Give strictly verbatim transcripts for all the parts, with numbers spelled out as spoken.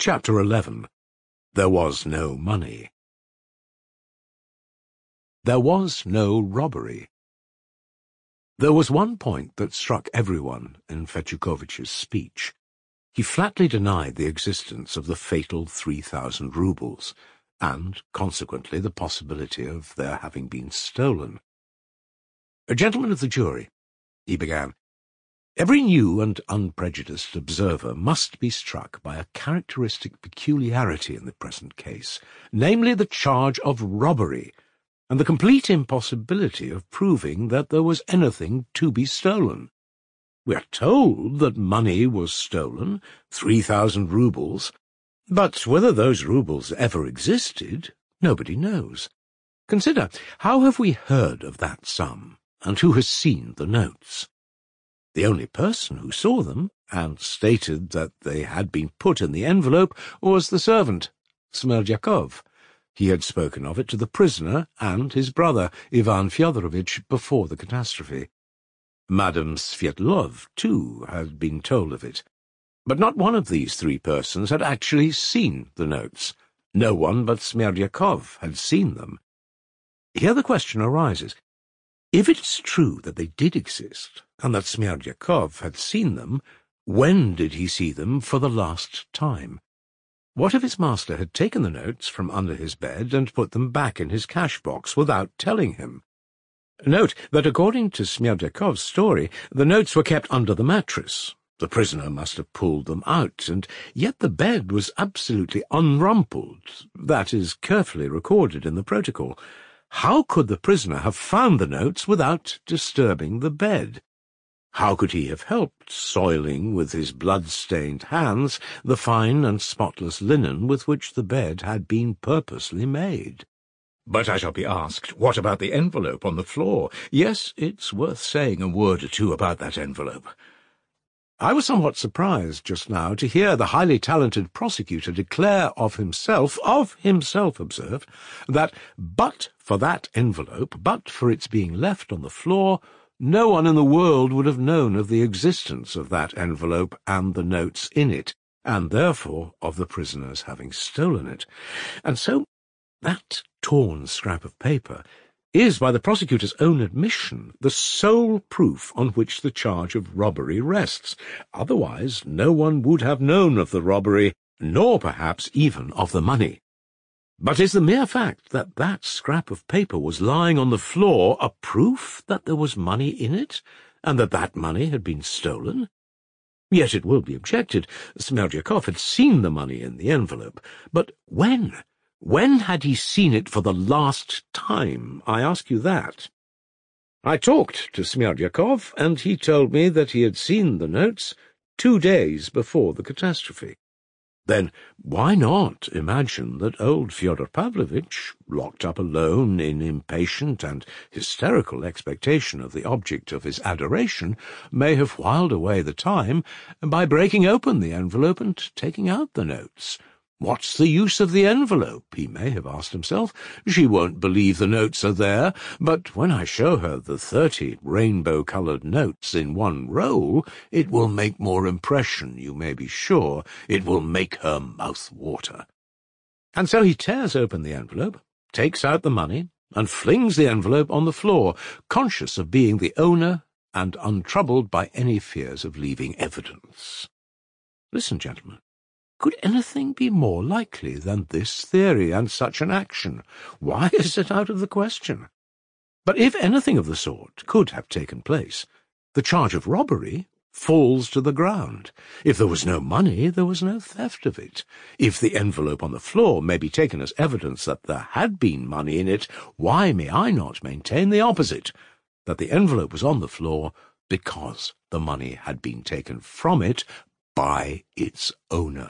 Chapter eleven. There was no money. There was no robbery. There was one point that struck everyone in Fetyukovich's speech. He flatly denied the existence of the fatal three thousand roubles, and, consequently, the possibility of their having been stolen. "A gentleman of the jury," he began, "every new and unprejudiced observer must be struck by a characteristic peculiarity in the present case, namely the charge of robbery, and the complete impossibility of proving that there was anything to be stolen. We are told that money was stolen, three thousand roubles, but whether those roubles ever existed, nobody knows. Consider, how have we heard of that sum, and who has seen the notes? The only person who saw them, and stated that they had been put in the envelope, was the servant, Smerdyakov. He had spoken of it to the prisoner and his brother, Ivan Fyodorovitch, before the catastrophe. Madame Svyetlov, too, had been told of it. But not one of these three persons had actually seen the notes. No one but Smerdyakov had seen them. Here the question arises. If it's true that they did exist, and that Smerdyakov had seen them, when did he see them for the last time? What if his master had taken the notes from under his bed and put them back in his cash-box without telling him? Note that according to Smerdyakov's story, the notes were kept under the mattress. The prisoner must have pulled them out, and yet the bed was absolutely unrumpled. That is carefully recorded in the protocol. How could the prisoner have found the notes without disturbing the bed? How could he have helped soiling with his blood-stained hands the fine and spotless linen with which the bed had been purposely made? But I shall be asked, what about the envelope on the floor? Yes, it's worth saying a word or two about that envelope. I was somewhat surprised just now to hear the highly talented prosecutor declare of himself, of himself, observe, that but for that envelope, but for its being left on the floor, no one in the world would have known of the existence of that envelope and the notes in it, and therefore of the prisoners having stolen it. And so that torn scrap of paper is, by the prosecutor's own admission, the sole proof on which the charge of robbery rests. Otherwise, no one would have known of the robbery, nor perhaps even of the money. But is the mere fact that that scrap of paper was lying on the floor a proof that there was money in it, and that that money had been stolen? Yet it will be objected, Smerdyakov had seen the money in the envelope. But when? When had he seen it for the last time? I ask you that. I talked to Smerdyakov, and he told me that he had seen the notes two days before the catastrophe. Then why not imagine that old Fyodor Pavlovitch, locked up alone in impatient and hysterical expectation of the object of his adoration, may have whiled away the time by breaking open the envelope and taking out the notes? What's the use of the envelope, he may have asked himself. She won't believe the notes are there, but when I show her the thirty rainbow-coloured notes in one roll, it will make more impression, you may be sure. It will make her mouth water. And so he tears open the envelope, takes out the money, and flings the envelope on the floor, conscious of being the owner and untroubled by any fears of leaving evidence. Listen, gentlemen. Could anything be more likely than this theory and such an action? Why is it out of the question? But if anything of the sort could have taken place, the charge of robbery falls to the ground. If there was no money, there was no theft of it. If the envelope on the floor may be taken as evidence that there had been money in it, why may I not maintain the opposite, that the envelope was on the floor because the money had been taken from it by its owner?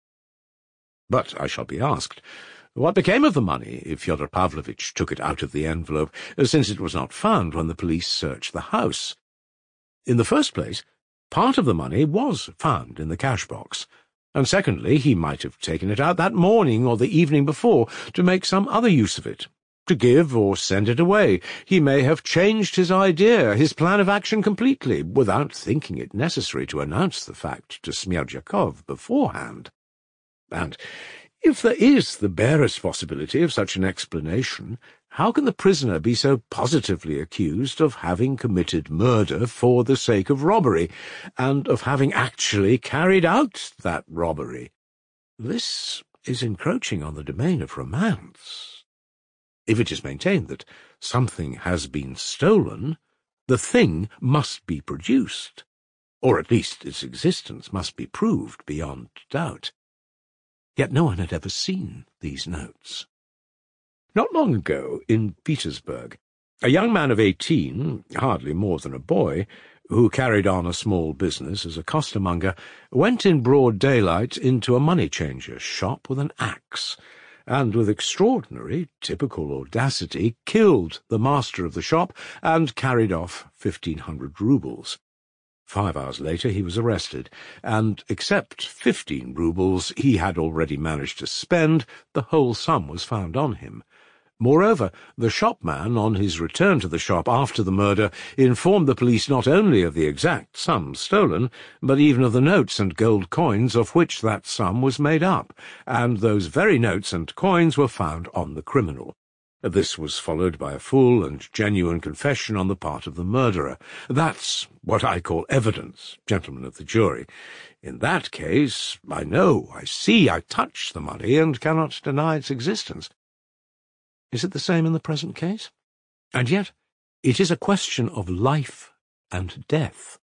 But I shall be asked, what became of the money if Fyodor Pavlovitch took it out of the envelope, since it was not found when the police searched the house? In the first place, part of the money was found in the cash-box, and secondly, he might have taken it out that morning or the evening before to make some other use of it, to give or send it away. He may have changed his idea, his plan of action completely, without thinking it necessary to announce the fact to Smerdyakov beforehand. And if there is the barest possibility of such an explanation, how can the prisoner be so positively accused of having committed murder for the sake of robbery, and of having actually carried out that robbery? This is encroaching on the domain of romance. If it is maintained that something has been stolen, the thing must be produced, or at least its existence must be proved beyond doubt. Yet no one had ever seen these notes. Not long ago, in Petersburg, a young man of eighteen, hardly more than a boy, who carried on a small business as a costermonger, went in broad daylight into a money-changer's shop with an axe, and with extraordinary, typical audacity, killed the master of the shop and carried off fifteen hundred roubles. Five hours later he was arrested, and except fifteen roubles he had already managed to spend, the whole sum was found on him. Moreover, the shopman, on his return to the shop after the murder, informed the police not only of the exact sum stolen, but even of the notes and gold coins of which that sum was made up, and those very notes and coins were found on the criminal. This was followed by a full and genuine confession on the part of the murderer. That's what I call evidence, gentlemen of the jury. In that case, I know, I see, I touch the money, and cannot deny its existence. Is it the same in the present case? And yet, it is a question of life and death.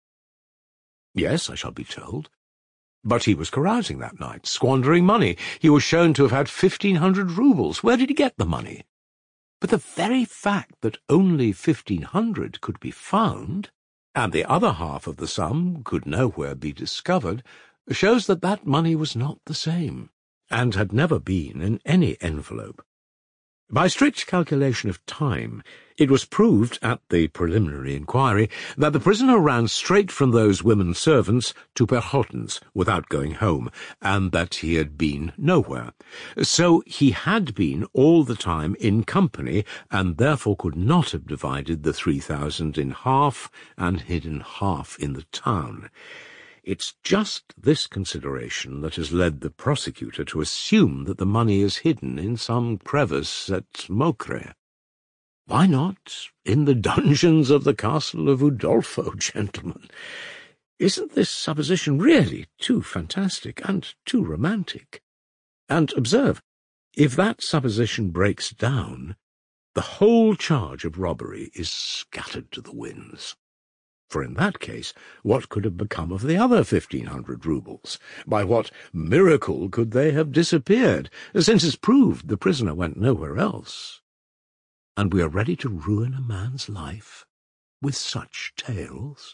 Yes, I shall be told. But he was carousing that night, squandering money. He was shown to have had fifteen hundred roubles. Where did he get the money? But the very fact that only fifteen hundred could be found, and the other half of the sum could nowhere be discovered, shows that that money was not the same, and had never been in any envelope. By strict calculation of time, it was proved at the preliminary inquiry that the prisoner ran straight from those women servants to Perhotten's without going home, and that he had been nowhere. So he had been all the time in company, and therefore could not have divided the three thousand in half and hidden half in the town. It's just this consideration that has led the prosecutor to assume that the money is hidden in some crevice at Mocre. Why not in the dungeons of the castle of Udolpho, gentlemen? Isn't this supposition really too fantastic and too romantic? And observe, if that supposition breaks down, the whole charge of robbery is scattered to the winds. For in that case, what could have become of the other fifteen hundred roubles? By what miracle could they have disappeared, since it's proved the prisoner went nowhere else? And we are ready to ruin a man's life with such tales?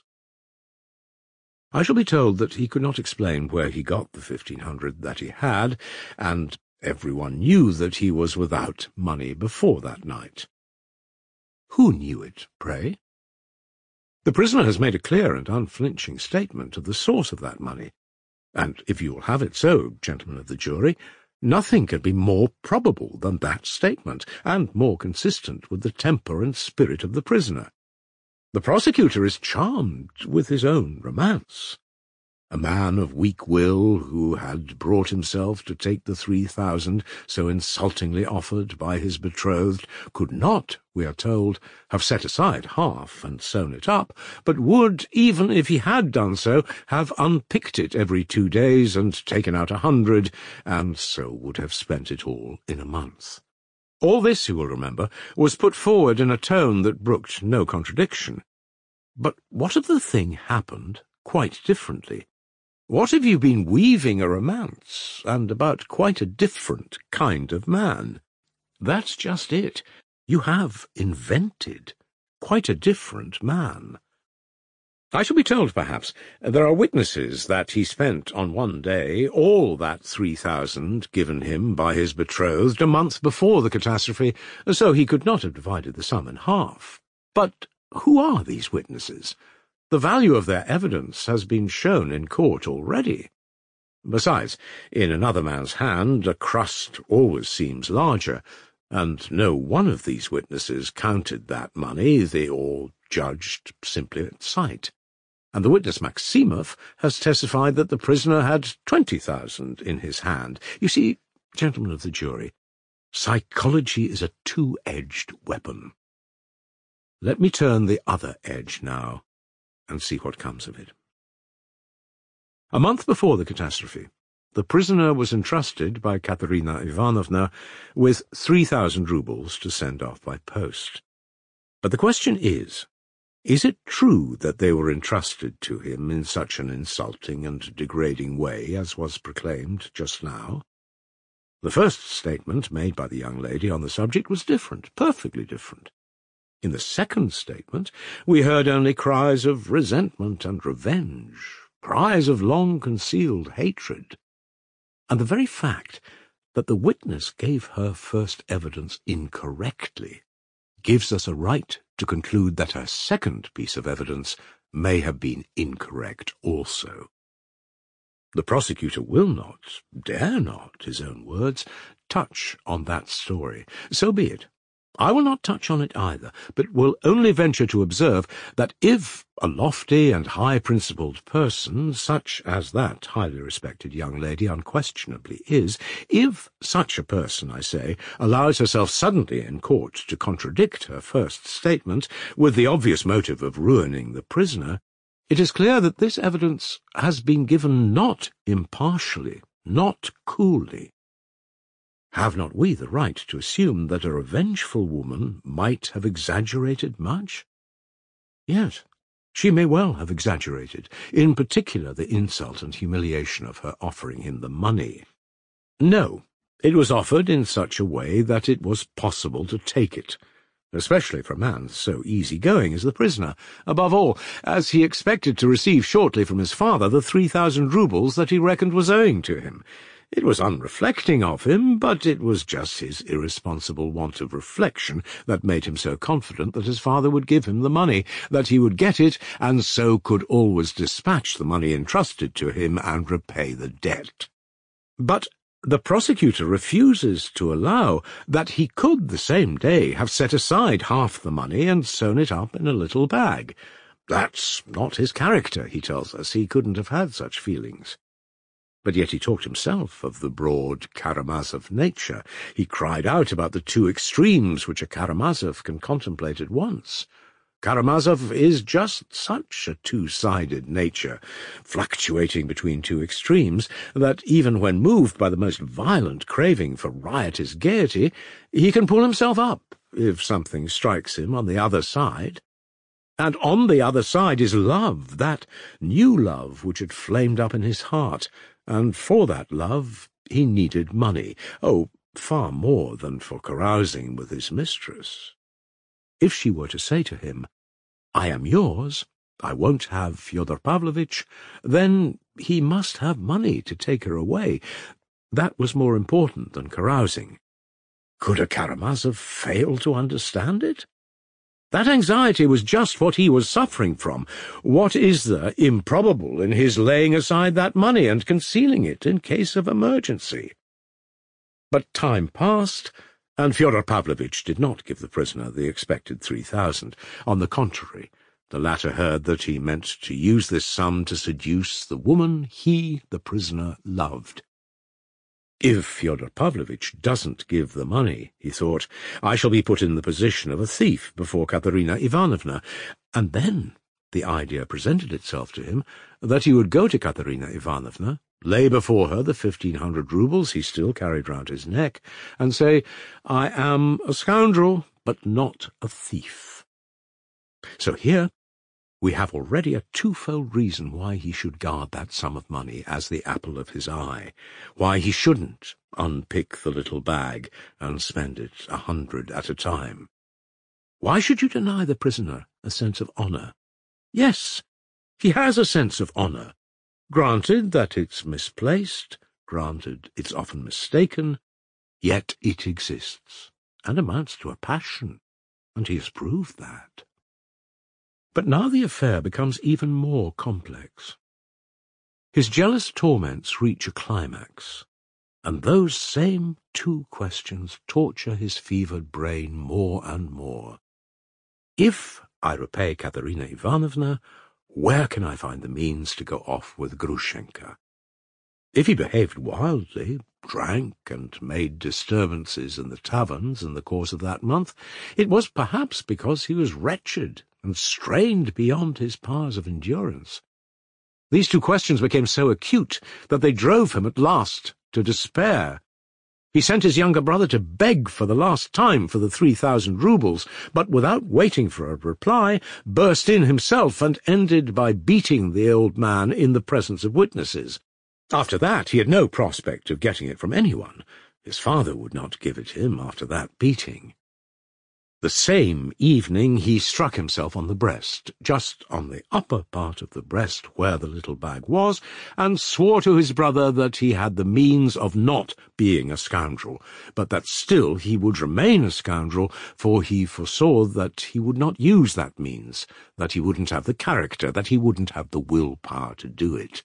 I shall be told that he could not explain where he got the fifteen hundred that he had, and everyone knew that he was without money before that night. Who knew it, pray? The prisoner has made a clear and unflinching statement of the source of that money, and if you will have it so, gentlemen of the jury, nothing can be more probable than that statement, and more consistent with the temper and spirit of the prisoner. The prosecutor is charmed with his own romance. A man of weak will, who had brought himself to take the three thousand so insultingly offered by his betrothed, could not, we are told, have set aside half and sewn it up, but would, even if he had done so, have unpicked it every two days and taken out a hundred, and so would have spent it all in a month. All this, you will remember, was put forward in a tone that brooked no contradiction. But what if the thing happened quite differently? What have you been weaving a romance, and about quite a different kind of man? That's just it. You have invented quite a different man. I shall be told, perhaps, there are witnesses that he spent on one day all that three thousand given him by his betrothed a month before the catastrophe, so he could not have divided the sum in half. But who are these witnesses? The value of their evidence has been shown in court already. Besides, in another man's hand a crust always seems larger, and no one of these witnesses counted that money, they all judged simply at sight. and the witness Maximov has testified that the prisoner had twenty thousand in his hand. You see, gentlemen of the jury, psychology is a two-edged weapon. Let me turn the other edge now and see what comes of it. A month before the catastrophe, the prisoner was entrusted by Katerina Ivanovna with three thousand roubles to send off by post. But the question is, is it true that they were entrusted to him in such an insulting and degrading way as was proclaimed just now? The first statement made by the young lady on the subject was different, perfectly different. In the second statement, we heard only cries of resentment and revenge, cries of long-concealed hatred. And the very fact that the witness gave her first evidence incorrectly gives us a right to conclude that her second piece of evidence may have been incorrect also. The prosecutor will not, dare not, his own words, touch on that story. So be it. I will not touch on it either, but will only venture to observe that if a lofty and high-principled person, such as that highly respected young lady unquestionably is, if such a person, I say, allows herself suddenly in court to contradict her first statement with the obvious motive of ruining the prisoner, it is clear that this evidence has been given not impartially, not coolly. Have not we the right to assume that a revengeful woman might have exaggerated much? Yes, she may well have exaggerated, in particular the insult and humiliation of her offering him the money. No, it was offered in such a way that it was possible to take it, especially for a man so easy-going as the prisoner, above all, as he expected to receive shortly from his father the three thousand roubles that he reckoned was owing to him. It was unreflecting of him, but it was just his irresponsible want of reflection that made him so confident that his father would give him the money, that he would get it, and so could always dispatch the money entrusted to him and repay the debt. But the prosecutor refuses to allow that he could the same day have set aside half the money and sewn it up in a little bag. That's not his character, he tells us. He couldn't have had such feelings. But yet he talked himself of the broad Karamazov nature. He cried out about the two extremes which a Karamazov can contemplate at once. Karamazov is just such a two-sided nature, fluctuating between two extremes, that even when moved by the most violent craving for riotous gaiety, he can pull himself up if something strikes him on the other side. And on the other side is love, that new love which had flamed up in his heart, and for that love he needed money, oh, far more than for carousing with his mistress. If she were to say to him, "I am yours, I won't have Fyodor Pavlovitch," then he must have money to take her away. That was more important than carousing. Could a Karamazov fail to understand it? That anxiety was just what he was suffering from. What is there improbable in his laying aside that money and concealing it in case of emergency? But time passed, and Fyodor Pavlovitch did not give the prisoner the expected three thousand. On the contrary, the latter heard that he meant to use this sum to seduce the woman he, the prisoner, loved. If Fyodor Pavlovitch doesn't give the money, he thought, I shall be put in the position of a thief before Katerina Ivanovna. And then the idea presented itself to him that he would go to Katerina Ivanovna, lay before her the fifteen hundred roubles he still carried round his neck, and say, I am a scoundrel, but not a thief. So here we have already a twofold reason why he should guard that sum of money as the apple of his eye, why he shouldn't unpick the little bag and spend it a hundred at a time. Why should you deny the prisoner a sense of honour? Yes, he has a sense of honour. Granted that it's misplaced, granted it's often mistaken, yet it exists, and amounts to a passion, and he has proved that. But now the affair becomes even more complex. His jealous torments reach a climax, and those same two questions torture his fevered brain more and more. If I repay Katerina Ivanovna, Where can I find the means to go off with Grushenka? If he behaved wildly, drank, and made disturbances in the taverns in the course of that month, it was perhaps because he was wretched and strained beyond his powers of endurance. These two questions became so acute that they drove him at last to despair. He sent his younger brother to beg for the last time for the three thousand roubles, but without waiting for a reply, burst in himself and ended by beating the old man in the presence of witnesses. After that, he had no prospect of getting it from anyone. His father would not give it him after that beating. The same evening he struck himself on the breast, just on the upper part of the breast where the little bag was, and swore to his brother that he had the means of not being a scoundrel, but that still he would remain a scoundrel, for he foresaw that he would not use that means, that he wouldn't have the character, that he wouldn't have the will-power to do it.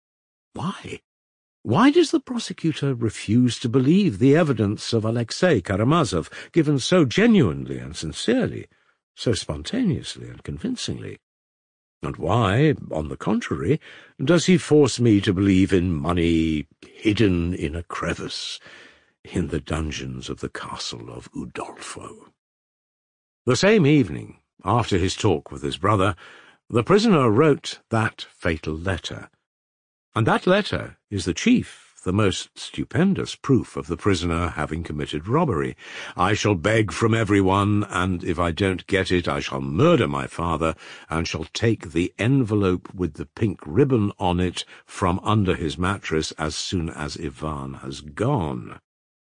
Why? Why does the prosecutor refuse to believe the evidence of Alexei Karamazov, given so genuinely and sincerely, so spontaneously and convincingly? And why, on the contrary, does he force me to believe in money hidden in a crevice in the dungeons of the castle of Udolpho? The same evening, after his talk with his brother, the prisoner wrote that fatal letter. And that letter is the chief, the most stupendous proof of the prisoner having committed robbery. I shall beg from everyone, and if I don't get it, I shall murder my father, and shall take the envelope with the pink ribbon on it from under his mattress as soon as Ivan has gone.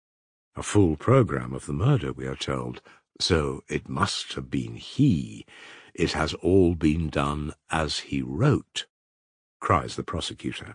A full programme of the murder, we are told, so it must have been he. It has all been done as he wrote, cries the prosecutor.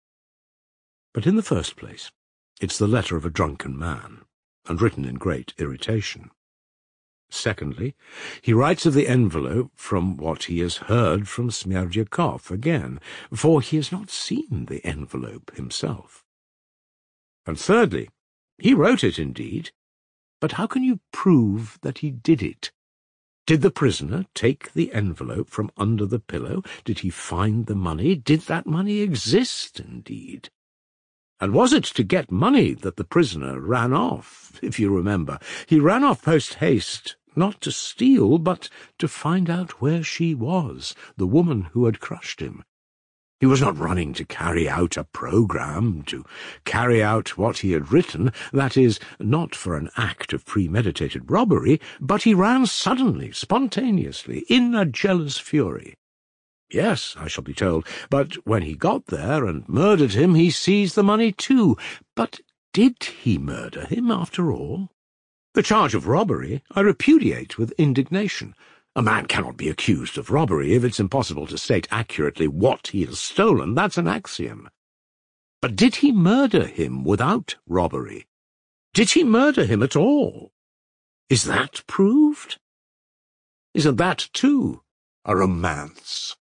But in the first place, it's the letter of a drunken man, and written in great irritation. Secondly, he writes of the envelope from what he has heard from Smerdyakov again, for he has not seen the envelope himself. And thirdly, he wrote it indeed, but how can you prove that he did it? Did the prisoner take the envelope from under the pillow? Did he find the money? Did that money exist, indeed? And was it to get money that the prisoner ran off? If you remember, he ran off post-haste, not to steal, but to find out where she was, the woman who had crushed him. He was not running to carry out a programme, to carry out what he had written, that is, not for an act of premeditated robbery, but he ran suddenly, spontaneously, in a jealous fury. Yes, I shall be told, but when he got there and murdered him, he seized the money too. But did he murder him, after all? The charge of robbery I repudiate with indignation. A man cannot be accused of robbery if it's impossible to state accurately what he has stolen. That's an axiom. But did he murder him without robbery? Did he murder him at all? Is that proved? Isn't that, too, a romance?